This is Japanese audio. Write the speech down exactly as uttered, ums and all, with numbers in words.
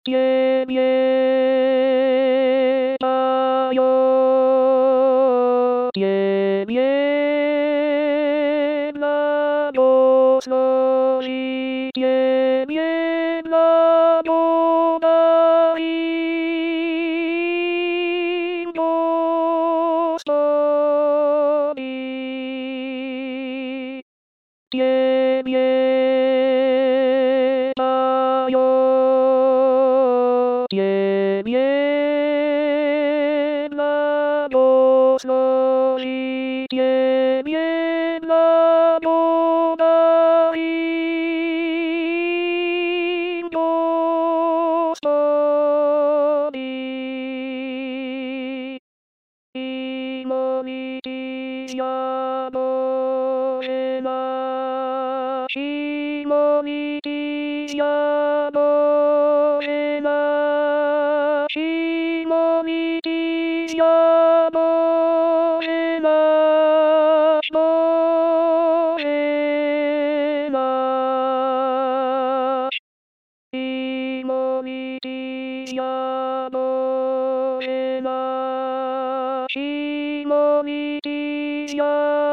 見えたよ。見え見えなよ少し見え見えなよないよストーリー。見え見えたよ。見え見えなよ少し見え見えなよないよストーリー。イモニティやどへなイモニティやどへなイモニティやどへなどへなイモニティやどへなイモニティや